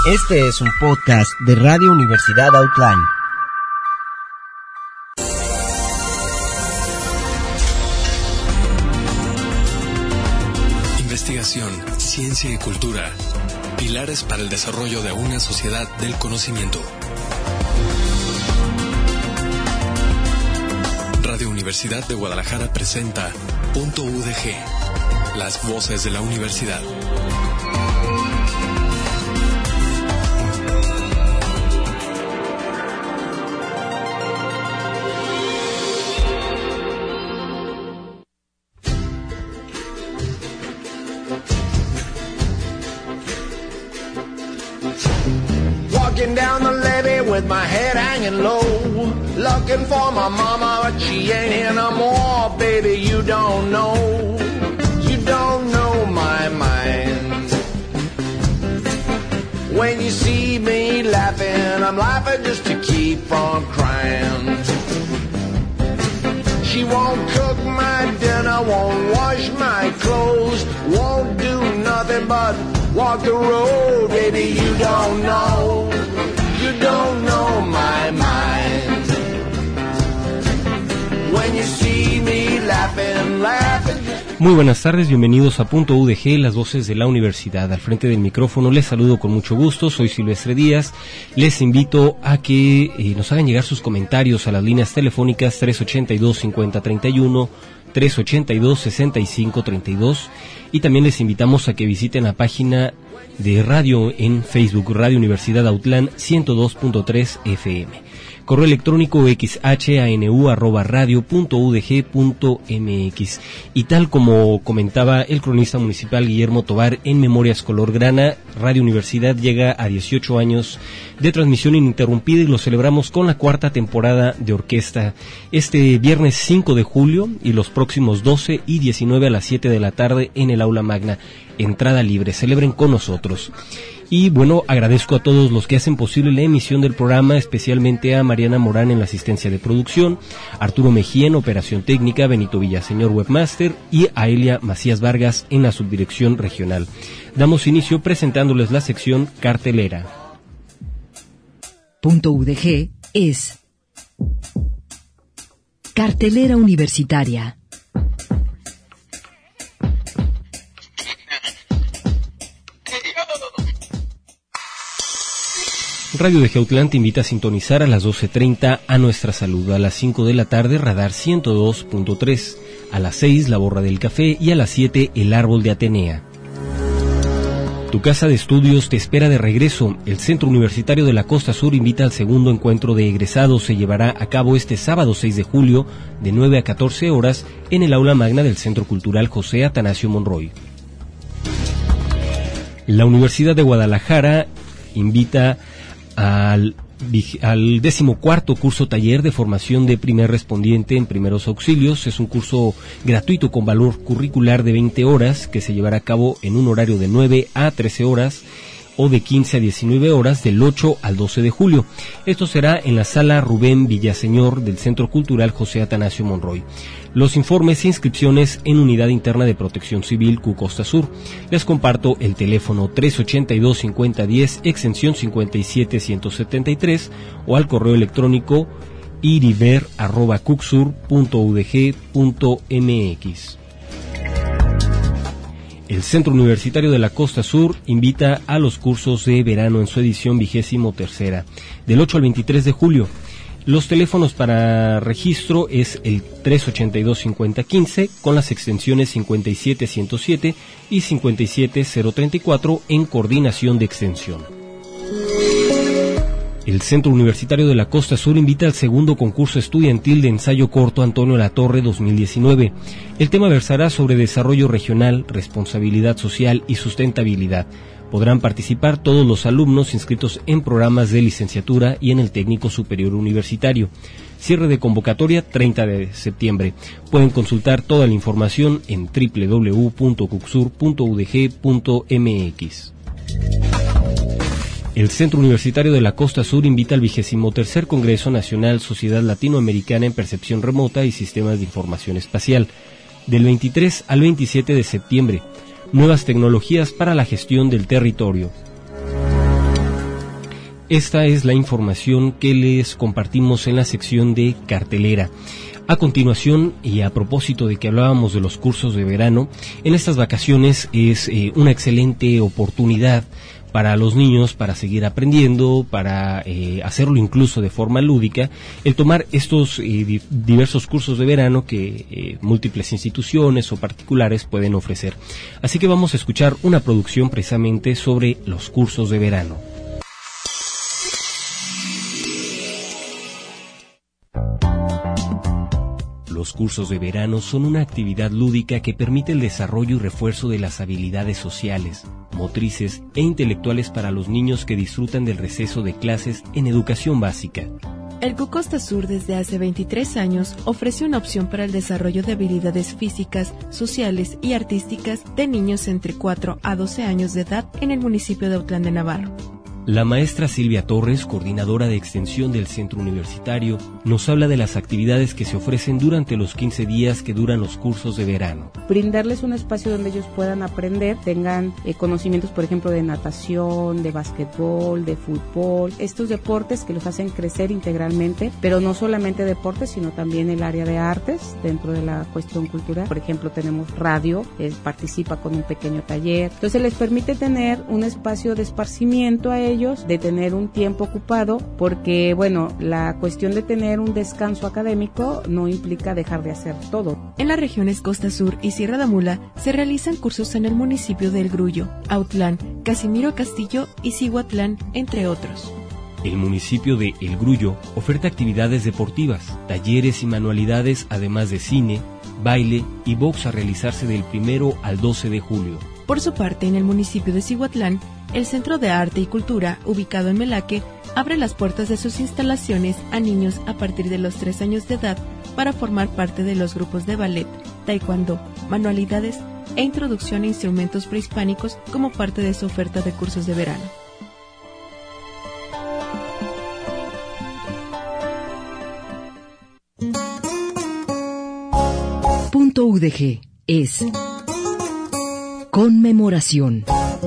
Este es un podcast de Radio Universidad Outline. Investigación, ciencia y cultura. Pilares para el desarrollo de una sociedad del conocimiento. Radio Universidad de Guadalajara presenta .udg, las voces de la universidad. Down the levee with my head hanging low, looking for my mama, but she ain't here no more. Baby, you don't know my mind. When you see me laughing, I'm laughing just to keep from crying. She won't cook my dinner, won't wash my clothes, won't do nothing but walk the road. Baby, you don't know my mind. When you see me laughing. Muy buenas tardes, bienvenidos a .udg, las voces de la universidad. Al frente del micrófono les saludo con mucho gusto, soy Silvestre Díaz. Les invito a que nos hagan llegar sus comentarios a las líneas telefónicas 382-5031, 382-6532, y también les invitamos a que visiten la página de radio en Facebook, Radio Universidad Outline 102.3 FM. Correo electrónico xhanu@radio.udg.mx. Y tal como comentaba el cronista municipal Guillermo Tobar en Memorias Color Grana, Radio Universidad llega a 18 años de transmisión ininterrumpida y lo celebramos con la cuarta temporada de orquesta. Este viernes 5 de julio y los próximos 12 y 19 a las 7 de la tarde en el Aula Magna. Entrada libre, celebren con nosotros. Y bueno, agradezco a todos los que hacen posible la emisión del programa, especialmente a Mariana Morán en la asistencia de producción, Arturo Mejía en operación técnica, Benito Villaseñor webmaster y a Elia Macías Vargas en la subdirección regional. Damos inicio presentándoles la sección cartelera. .udg es cartelera universitaria. Radio de Geutlán te invita a sintonizar a las 12:30 a Nuestra Salud, a las 5 de la tarde Radar 102.3, a las 6 La Borra del Café y a las 7 El Árbol de Atenea. Tu casa de estudios te espera de regreso. El Centro Universitario de la Costa Sur invita al segundo encuentro de egresados. Se llevará a cabo este sábado 6 de julio de 9 a 14 horas en el Aula Magna del Centro Cultural José Atanasio Monroy. La Universidad de Guadalajara invita al 14º curso taller de formación de primer respondiente en primeros auxilios. Es un curso gratuito con valor curricular de 20 horas que se llevará a cabo en un horario de 9 a 13 horas o de 15 a 19 horas del 8 al 12 de julio. Esto será en la sala Rubén Villaseñor del Centro Cultural José Atanasio Monroy. Los informes e inscripciones en Unidad Interna de Protección Civil Q Costa Sur. Les comparto el teléfono 382-5010, extensión 57173, o al correo electrónico iriver@cucsur.udg.mx. El Centro Universitario de la Costa Sur invita a los cursos de verano en su edición 23ª, del 8 al 23 de julio. Los teléfonos para registro es el 382-5015 con las extensiones 57107 y 57034 en coordinación de extensión. El Centro Universitario de la Costa Sur invita al segundo concurso estudiantil de ensayo corto Antonio Latorre 2019. El tema versará sobre desarrollo regional, responsabilidad social y sustentabilidad. Podrán participar todos los alumnos inscritos en programas de licenciatura y en el técnico superior universitario. Cierre de convocatoria 30 de septiembre. Pueden consultar toda la información en www.cucsur.udg.mx. El Centro Universitario de la Costa Sur invita al 23º Congreso Nacional Sociedad Latinoamericana en Percepción Remota y Sistemas de Información Espacial, del 23 al 27 de septiembre. Nuevas tecnologías para la gestión del territorio. Esta es la información que les compartimos en la sección de cartelera. A continuación, y a propósito de que hablábamos de los cursos de verano, en estas vacaciones es una excelente oportunidad para los niños para seguir aprendiendo, para hacerlo incluso de forma lúdica, el tomar estos diversos cursos de verano que múltiples instituciones o particulares pueden ofrecer. Así que vamos a escuchar una producción precisamente sobre los cursos de verano. Los cursos de verano son una actividad lúdica que permite el desarrollo y refuerzo de las habilidades sociales, motrices e intelectuales para los niños que disfrutan del receso de clases en educación básica. El CUC Costa Sur desde hace 23 años ofrece una opción para el desarrollo de habilidades físicas, sociales y artísticas de niños entre 4 a 12 años de edad en el municipio de Autlán de Navarro. La maestra Silvia Torres, coordinadora de extensión del centro universitario, nos habla de las actividades que se ofrecen durante los 15 días que duran los cursos de verano. Brindarles un espacio donde ellos puedan aprender, tengan conocimientos, por ejemplo, de natación, de básquetbol, de fútbol, estos deportes que los hacen crecer integralmente, pero no solamente deportes, sino también el área de artes dentro de la cuestión cultural. Por ejemplo, tenemos radio, participa con un pequeño taller, entonces les permite tener un espacio de esparcimiento a ellos, de tener un tiempo ocupado, porque bueno, la cuestión de tener un descanso académico no implica dejar de hacer todo. En las regiones Costa Sur y Sierra de Mula se realizan cursos en el municipio de El Grullo, Autlán, Casimiro Castillo y Cihuatlán, entre otros. El municipio de El Grullo oferta actividades deportivas, talleres y manualidades, además de cine, baile y box a realizarse del 1 al 12 de julio. Por su parte, en el municipio de Cihuatlán, el Centro de Arte y Cultura, ubicado en Melaque, abre las puertas de sus instalaciones a niños a partir de los 3 años de edad para formar parte de los grupos de ballet, taekwondo, manualidades e introducción a instrumentos prehispánicos como parte de su oferta de cursos de verano. Punto UDG es conmemoración.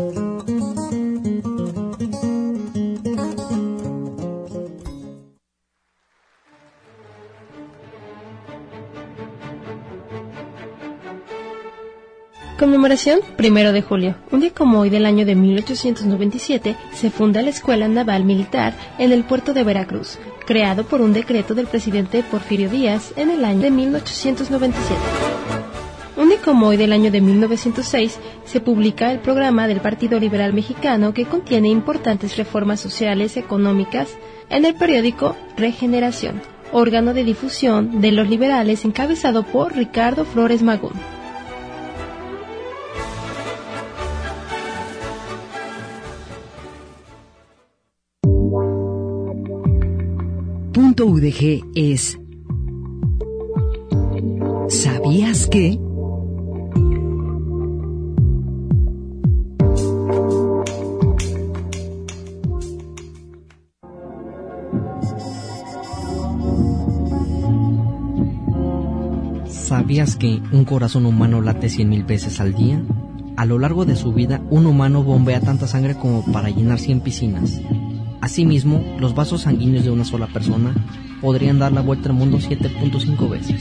Conmemoración 1 de julio. Un día como hoy del año de 1897 se funda la Escuela Naval Militar en el puerto de Veracruz, creado por un decreto del presidente Porfirio Díaz en el año de 1897. Un día como hoy del año de 1906 se publica el programa del Partido Liberal Mexicano, que contiene importantes reformas sociales y económicas, en el periódico Regeneración, órgano de difusión de los liberales encabezado por Ricardo Flores Magón. Punto UDG es ¿sabías qué? ¿Sabías que un corazón humano late 100,000 veces al día? A lo largo de su vida, un humano bombea tanta sangre como para llenar 100 piscinas. Asimismo, los vasos sanguíneos de una sola persona podrían dar la vuelta al mundo 7.5 veces.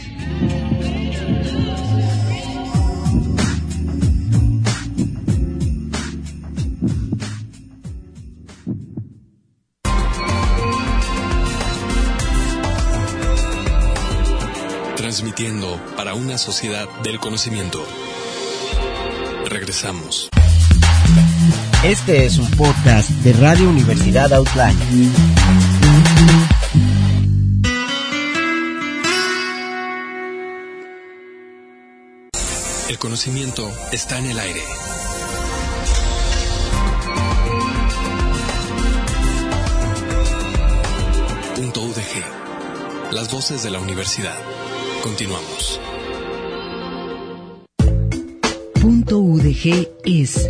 Transmitiendo para una sociedad del conocimiento. Regresamos. Este es un podcast de Radio Universidad Autlán. El conocimiento está en el aire. Punto UDG. Las voces de la universidad. Continuamos. Punto UDG es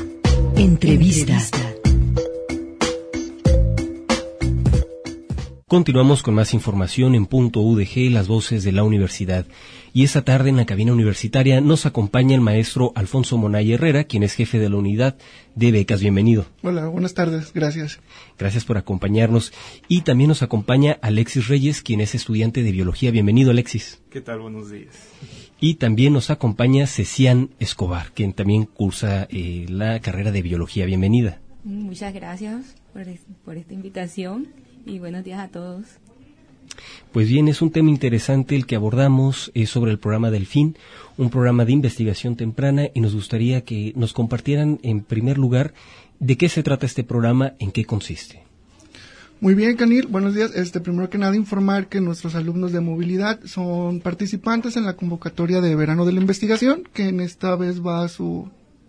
entrevista. Continuamos con más información en Punto UDG, las voces de la universidad. Y esta tarde en la cabina universitaria nos acompaña el maestro Alfonso Monay Herrera, quien es jefe de la unidad de becas. Bienvenido. Hola, buenas tardes, gracias. Gracias por acompañarnos. Y también nos acompaña Alexis Reyes, quien es estudiante de biología. Bienvenido, Alexis. ¿Qué tal? Buenos días. Y también nos acompaña Cecian Escobar, quien también cursa la carrera de biología. Bienvenida. Muchas gracias por esta invitación y buenos días a todos. Pues bien, es un tema interesante el que abordamos sobre el programa Delfín, un programa de investigación temprana, y nos gustaría que nos compartieran en primer lugar de qué se trata este programa, en qué consiste. Muy bien, Canil, buenos días. Primero que nada informar que nuestros alumnos de movilidad son participantes en la convocatoria de verano de la investigación, que en esta vez va a su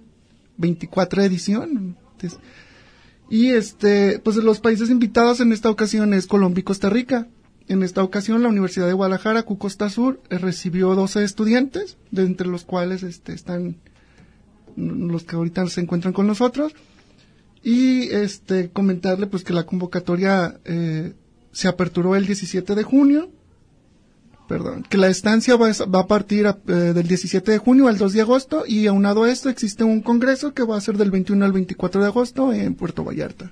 24 edición. Y pues los países invitados en esta ocasión es Colombia y Costa Rica. En esta ocasión la Universidad de Guadalajara, Costa Sur, recibió 12 estudiantes, de entre los cuales están los que ahorita se encuentran con nosotros. Y comentarle pues que la convocatoria se aperturó el 17 de junio. Que la estancia va a partir del 17 de junio al 2 de agosto, y aunado a esto existe un congreso que va a ser del 21 al 24 de agosto en Puerto Vallarta.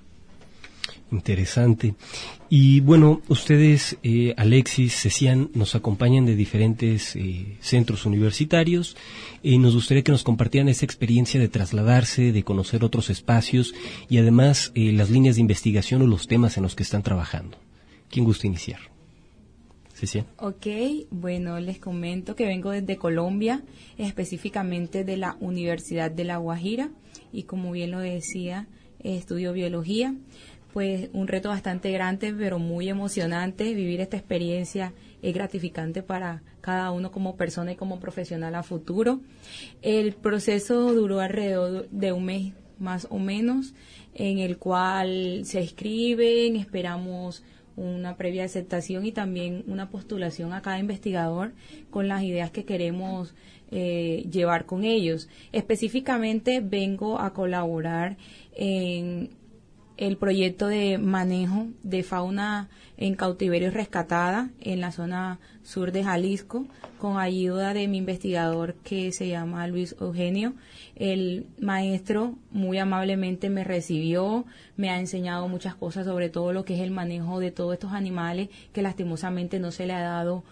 Interesante. Y bueno, ustedes, Alexis, Cecian, nos acompañan de diferentes centros universitarios. Nos gustaría que nos compartieran esa experiencia de trasladarse, de conocer otros espacios y además las líneas de investigación o los temas en los que están trabajando. ¿Quién gusta iniciar? Cecian. Ok, bueno, les comento que vengo desde Colombia, específicamente de la Universidad de La Guajira, y como bien lo decía, estudio biología. Pues un reto bastante grande, pero muy emocionante. Vivir esta experiencia es gratificante para cada uno como persona y como profesional a futuro. El proceso duró alrededor de un mes más o menos, en el cual se inscriben, esperamos una previa aceptación y también una postulación a cada investigador con las ideas que queremos llevar con ellos. Específicamente vengo a colaborar en el proyecto de manejo de fauna en cautiverio rescatada en la zona sur de Jalisco, con ayuda de mi investigador que se llama Luis Eugenio. El maestro muy amablemente me recibió, me ha enseñado muchas cosas sobre todo lo que es el manejo de todos estos animales, que lastimosamente no se le ha dado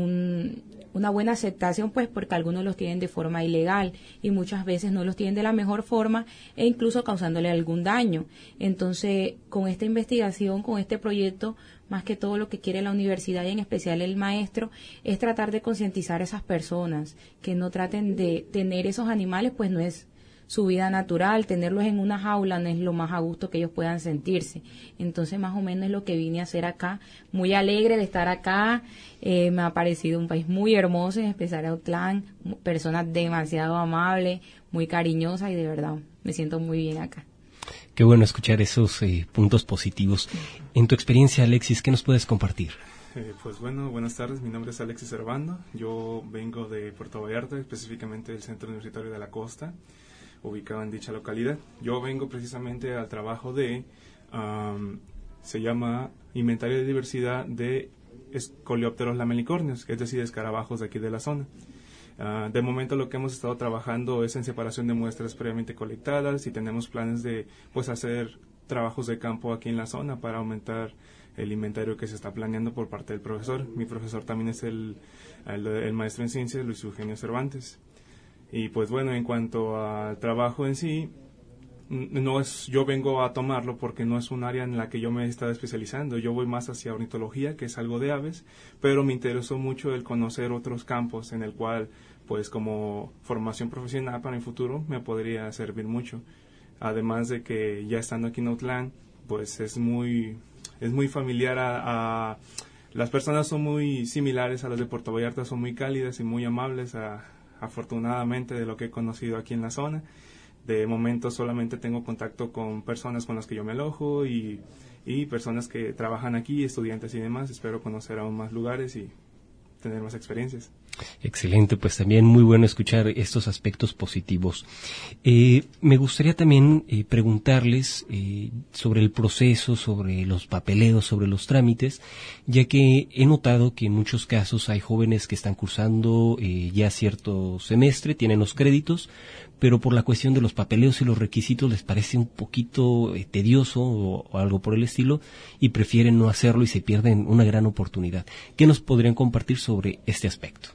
una buena aceptación, pues porque algunos los tienen de forma ilegal y muchas veces no los tienen de la mejor forma e incluso causándole algún daño. Entonces, con esta investigación, con este proyecto, más que todo lo que quiere la universidad y en especial el maestro es tratar de concientizar a esas personas que no traten de tener esos animales, pues no es su vida natural, tenerlos en una jaula no es lo más a gusto que ellos puedan sentirse. Entonces, más o menos es lo que vine a hacer acá. Muy alegre de estar acá. Me ha parecido un país muy hermoso, en especial Autlán, personas demasiado amables, muy cariñosas y de verdad me siento muy bien acá. Qué bueno escuchar esos puntos positivos. En tu experiencia, Alexis, ¿qué nos puedes compartir? Pues bueno, buenas tardes, mi nombre es Alexis Servando. Yo vengo de Puerto Vallarta, específicamente del Centro Universitario de la Costa, ubicado en dicha localidad. Yo vengo precisamente al trabajo de, se llama Inventario de Diversidad de Coleópteros lamelicornios, es decir, escarabajos de aquí de la zona. De momento lo que hemos estado trabajando es en separación de muestras previamente colectadas y tenemos planes de pues hacer trabajos de campo aquí en la zona para aumentar el inventario que se está planeando por parte del profesor. Mi profesor también es el maestro en ciencias, Luis Eugenio Cervantes. Y pues bueno, en cuanto al trabajo en sí, no es, yo vengo a tomarlo porque no es un área en la que yo me he estado especializando. Yo voy más hacia ornitología, que es algo de aves, pero me interesó mucho el conocer otros campos en el cual, pues como formación profesional para mi futuro, me podría servir mucho. Además de que ya estando aquí en Autlán, pues es muy familiar a las personas son muy similares a las de Puerto Vallarta, son muy cálidas y muy amables afortunadamente de lo que he conocido aquí en la zona. De momento solamente tengo contacto con personas con las que yo me alojo y personas que trabajan aquí, estudiantes y demás. Espero conocer aún más lugares y tener más experiencias. Excelente, pues también muy bueno escuchar estos aspectos positivos. Me gustaría también preguntarles sobre el proceso, sobre los papeleos, sobre los trámites, ya que he notado que en muchos casos hay jóvenes que están cursando ya cierto semestre, tienen los créditos, pero por la cuestión de los papeleos y los requisitos les parece un poquito tedioso o algo por el estilo y prefieren no hacerlo y se pierden una gran oportunidad. ¿Qué nos podrían compartir sobre este aspecto?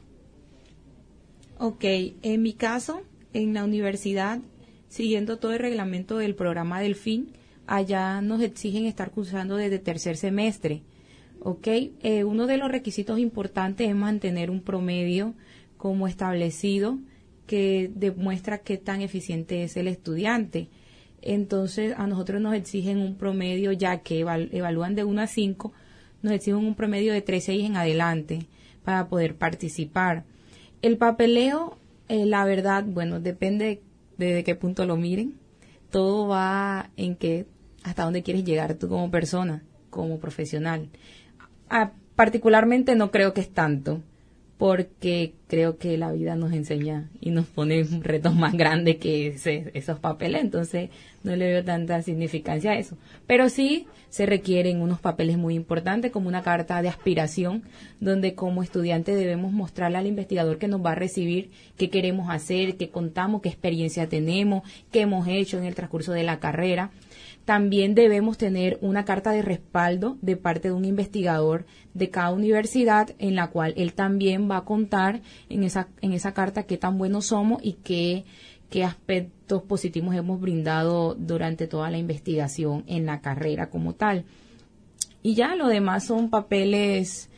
Ok, en mi caso, en la universidad, siguiendo todo el reglamento del programa Delfín, allá nos exigen estar cursando desde tercer semestre. Ok, uno de los requisitos importantes es mantener un promedio como establecido que demuestra qué tan eficiente es el estudiante. Entonces, a nosotros nos exigen un promedio, ya que evalúan de 1 a 5, nos exigen un promedio de 3.6 en adelante para poder participar. El papeleo, la verdad, bueno, depende de qué punto lo miren. Todo va en que hasta dónde quieres llegar tú como persona, como profesional. Particularmente no creo que es tanto, porque creo que la vida nos enseña y nos pone retos más grandes que esos papeles, entonces no le veo tanta significancia a eso. Pero sí se requieren unos papeles muy importantes, como una carta de aspiración, donde como estudiante debemos mostrarle al investigador que nos va a recibir qué queremos hacer, qué contamos, qué experiencia tenemos, qué hemos hecho en el transcurso de la carrera. También debemos tener una carta de respaldo de parte de un investigador de cada universidad, en la cual él también va a contar en esa carta qué tan buenos somos y qué aspectos positivos hemos brindado durante toda la investigación en la carrera como tal. Y ya lo demás son papeles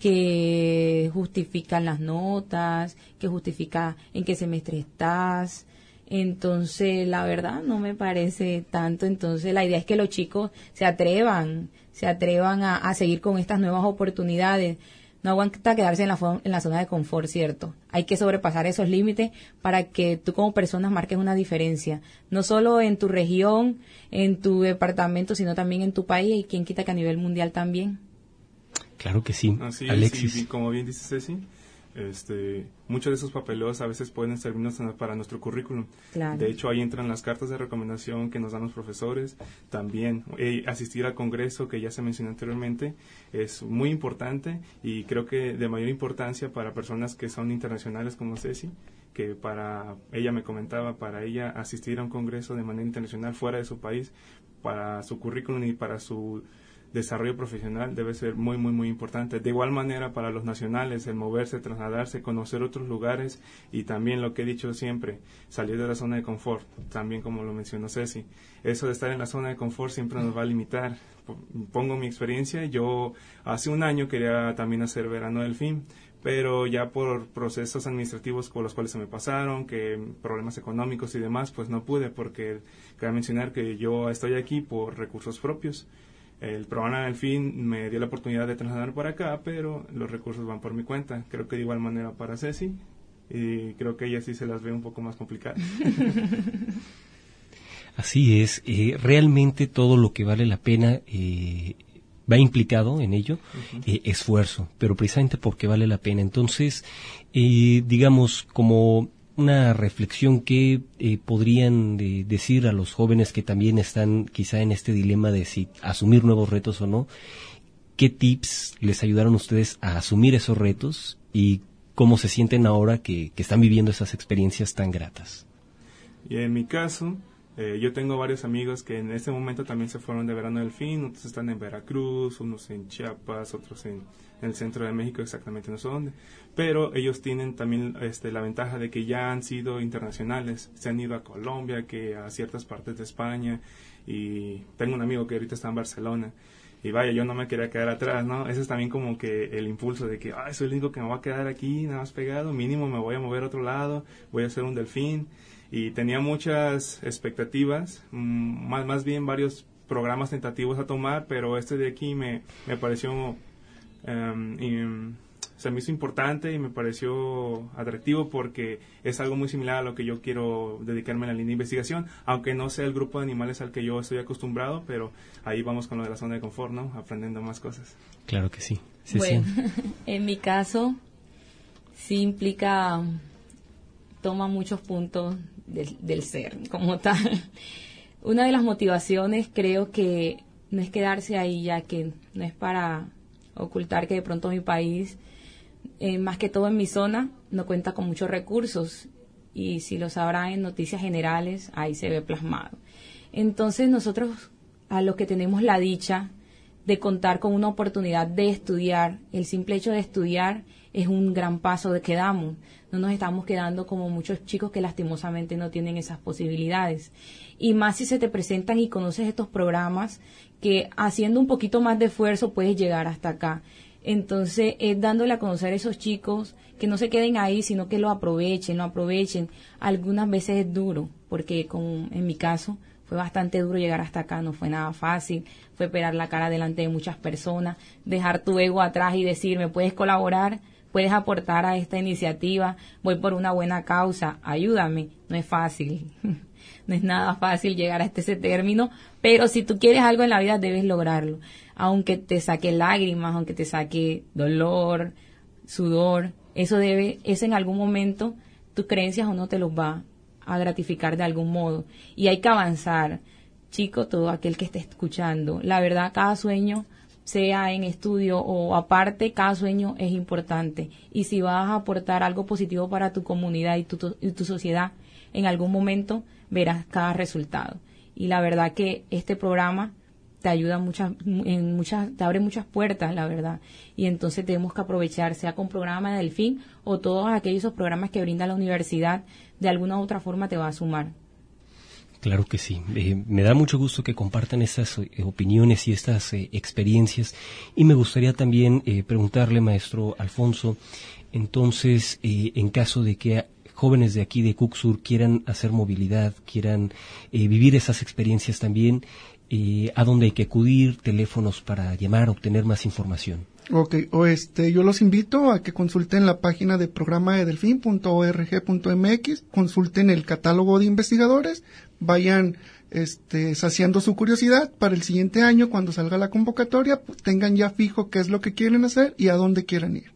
que justifican las notas, que justifica en qué semestre estás. Entonces, la verdad, no me parece tanto. Entonces, la idea es que los chicos se atrevan a seguir con estas nuevas oportunidades. No aguanta quedarse en la zona de confort, ¿cierto? Hay que sobrepasar esos límites para que tú como persona marques una diferencia. No solo en tu región, en tu departamento, sino también en tu país y quien quita que a nivel mundial también. Claro que sí. Así Alexis. Sí, como bien dice Ceci, muchos de esos papeles a veces pueden servirnos para nuestro currículum. Claro. De hecho, ahí entran las cartas de recomendación que nos dan los profesores. También asistir al congreso, que ya se mencionó anteriormente, es muy importante y creo que de mayor importancia para personas que son internacionales como Ceci, que ella me comentaba, para ella asistir a un congreso de manera internacional fuera de su país, para su currículum y para su desarrollo profesional debe ser muy, muy, muy importante. De igual manera para los nacionales, el moverse, trasladarse, conocer otros lugares y también lo que he dicho siempre, salir de la zona de confort, también como lo mencionó Ceci. Eso de estar en la zona de confort siempre nos va a limitar. Pongo mi experiencia, yo hace un año quería también hacer Verano Delfín, pero ya por procesos administrativos por los cuales se me pasaron, que problemas económicos y demás, pues no pude, porque cabe mencionar que yo estoy aquí por recursos propios. El programa Delfín me dio la oportunidad de trasladar por acá, pero los recursos van por mi cuenta. Creo que de igual manera para Ceci, y creo que ella sí se las ve un poco más complicadas. Así es, realmente todo lo que vale la pena va implicado en ello, esfuerzo, pero precisamente porque vale la pena. Entonces, digamos, como una reflexión que podrían decir a los jóvenes que también están quizá en este dilema de si asumir nuevos retos o no, ¿qué tips les ayudaron ustedes a asumir esos retos y cómo se sienten ahora que están viviendo esas experiencias tan gratas? Y en mi caso, yo tengo varios amigos que en este momento también se fueron de Verano Delfín, otros están en Veracruz, unos en Chiapas, otros en el centro de México, exactamente no sé dónde, pero ellos tienen también la ventaja de que ya han sido internacionales, se han ido a Colombia, que a ciertas partes de España, y tengo un amigo que ahorita está en Barcelona, y vaya, yo no me quería quedar atrás, ¿no? Ese es también como que el impulso de que, soy el único que me va a quedar aquí, nada más pegado, mínimo me voy a mover a otro lado, voy a hacer un delfín, y tenía muchas expectativas, más bien varios programas tentativos a tomar, pero este de aquí me pareció, se me hizo importante y me pareció atractivo porque es algo muy similar a lo que yo quiero dedicarme en la línea de investigación, aunque no sea el grupo de animales al que yo estoy acostumbrado, pero ahí vamos con lo de la zona de confort, ¿no? Aprendiendo más cosas. Claro que sí. Bueno, en mi caso, sí implica, toma muchos puntos del ser como tal. Una de las motivaciones creo que no es quedarse ahí, ya que no es para ocultar que de pronto mi país, más que todo en mi zona, no cuenta con muchos recursos, y si lo sabrán en noticias generales, ahí se ve plasmado. Entonces nosotros, a los que tenemos la dicha de contar con una oportunidad de estudiar, el simple hecho de estudiar es un gran paso de que damos. No nos estamos quedando como muchos chicos que lastimosamente no tienen esas posibilidades. Y más si se te presentan y conoces estos programas, que haciendo un poquito más de esfuerzo puedes llegar hasta acá. Entonces es dándole a conocer a esos chicos que no se queden ahí, sino que lo aprovechen. Algunas veces es duro, porque como en mi caso fue bastante duro llegar hasta acá, no fue nada fácil, fue pelar la cara delante de muchas personas, dejar tu ego atrás y decir, ¿me puedes colaborar? ¿Puedes aportar a esta iniciativa? Voy por una buena causa, ayúdame. No es fácil, no es nada fácil llegar hasta ese término, pero si tú quieres algo en la vida debes lograrlo. Aunque te saque lágrimas, aunque te saque dolor, sudor, eso en algún momento tus creencias o no te los va a gratificar de algún modo. Y hay que avanzar. Chico, todo aquel que esté escuchando, la verdad, cada sueño, sea en estudio o aparte, cada sueño es importante. Y si vas a aportar algo positivo para tu comunidad y tu sociedad, en algún momento verás cada resultado. Y la verdad que este programa te ayuda te abre muchas puertas, la verdad. Y entonces tenemos que aprovechar, sea con programa de Delfín o todos aquellos programas que brinda la universidad, de alguna u otra forma te va a sumar. Claro que sí. Me da mucho gusto que compartan estas opiniones y estas experiencias. Y me gustaría también preguntarle, maestro Alfonso, entonces, en caso de que jóvenes de aquí de Cucsur quieran hacer movilidad, quieran vivir esas experiencias también, ¿a dónde hay que acudir? ¿Teléfonos para llamar, obtener más información? Okay, yo los invito a que consulten la página de programa de delfin.org.mx, consulten el catálogo de investigadores, vayan saciando su curiosidad para el siguiente año, cuando salga la convocatoria, tengan ya fijo qué es lo que quieren hacer y a dónde quieren ir.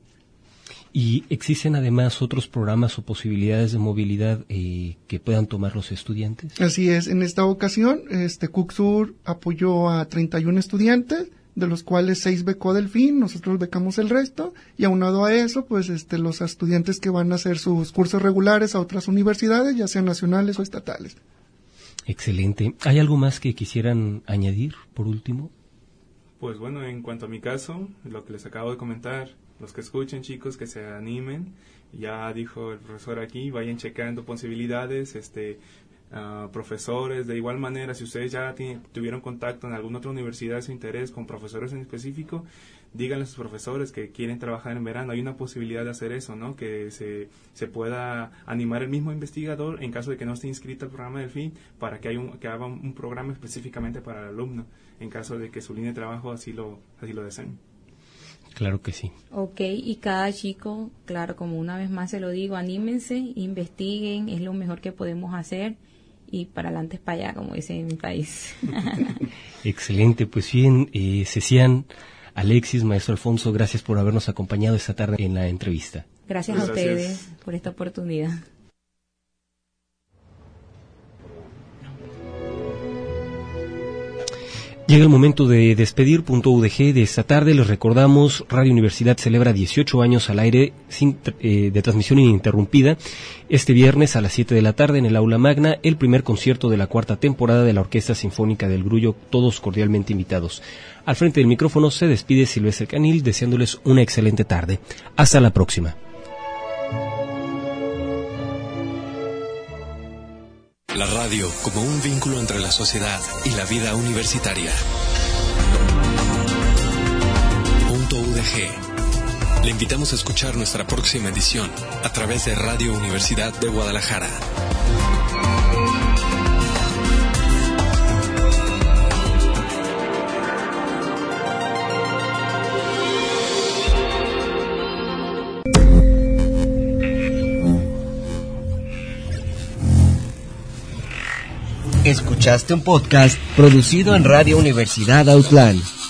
¿Y existen además otros programas o posibilidades de movilidad que puedan tomar los estudiantes? Así es, en esta ocasión, Cucsur apoyó a 31 estudiantes, de los cuales 6 becó Delfín, nosotros becamos el resto, y aunado a eso, pues los estudiantes que van a hacer sus cursos regulares a otras universidades, ya sean nacionales o estatales. Excelente. ¿Hay algo más que quisieran añadir, por último? Pues bueno, en cuanto a mi caso, lo que les acabo de comentar, los que escuchen, chicos, que se animen, ya dijo el profesor aquí, vayan checando posibilidades, profesores, de igual manera, si ustedes ya tuvieron contacto en alguna otra universidad de su interés con profesores en específico, díganle a sus profesores que quieren trabajar en verano. Hay una posibilidad de hacer eso, ¿no? Que se pueda animar el mismo investigador en caso de que no esté inscrito al programa Delfín, para que haga un programa específicamente para el alumno, en caso de que su línea de trabajo así lo deseen. Claro que sí. Ok, y cada chico, claro, como una vez más se lo digo, anímense, investiguen, es lo mejor que podemos hacer. Y para adelante es para allá, como dice en mi país. Excelente, pues bien, Cecian, Alexis, maestro Alfonso, gracias por habernos acompañado esta tarde en la entrevista. Gracias a ustedes por esta oportunidad. Llega el momento de despedir .udg de esta tarde. Les recordamos, Radio Universidad celebra 18 años al aire de transmisión ininterrumpida. Este viernes a las 7 de la tarde en el Aula Magna, el primer concierto de la 4ª temporada de la Orquesta Sinfónica del Grullo, todos cordialmente invitados. Al frente del micrófono se despide Silvestre Canil, deseándoles una excelente tarde. Hasta la próxima. La radio como un vínculo entre la sociedad y la vida universitaria. .udg. Le invitamos a escuchar nuestra próxima edición a través de Radio Universidad de Guadalajara. Escuchaste un podcast producido en Radio Universidad Autlán.